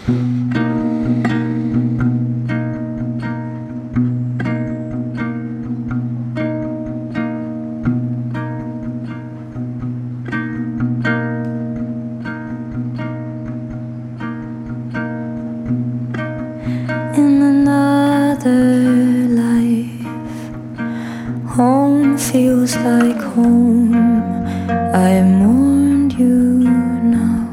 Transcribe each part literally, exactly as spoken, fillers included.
In another life, home feels like home. I mourned you now,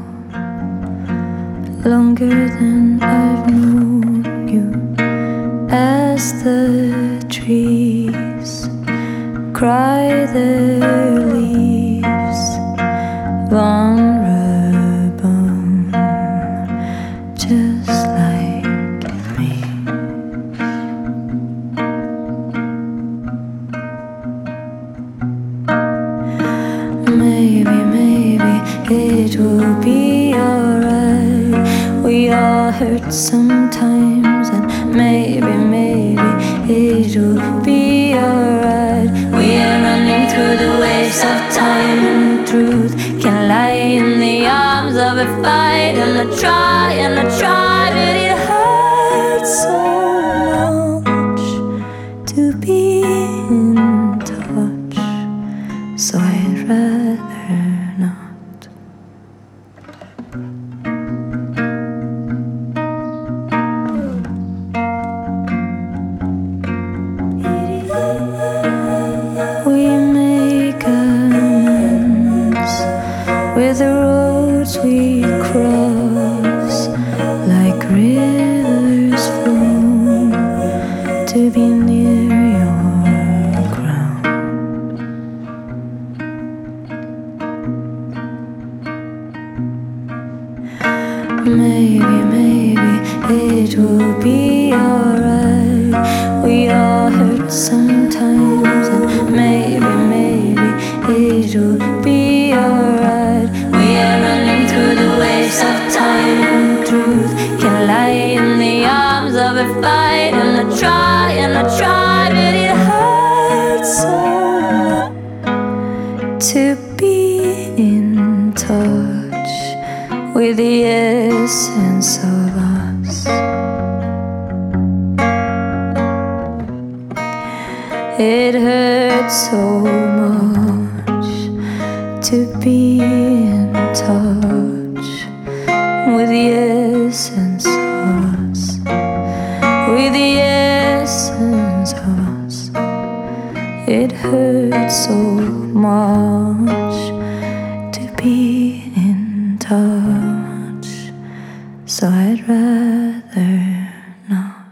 longer than I've known you. As the trees cry their leaves, vulnerable, just like me. Maybe, maybe it will be alright. We all hurt sometimes, and maybe, maybe it will be alright. We are running through the waves of time, and truth can lie in the arms of a fight. And I try, and I try, but it hurts so much to be in touch, so I'd rather not. We make amends with the roads we cross, like rivers flow to be near your ground. Maybe, maybe it will be alright. We all hurt sometimes, and maybe, maybe it will be alright. We are running through the waves of time, and truth can lie in the arms of a fight. And I try, and I try, but it hurts so much to be in touch with the essence of us. It hurts so much to be in touch with the essence of us, with the essence of us. It hurts so much to be in touch, so I'd rather not.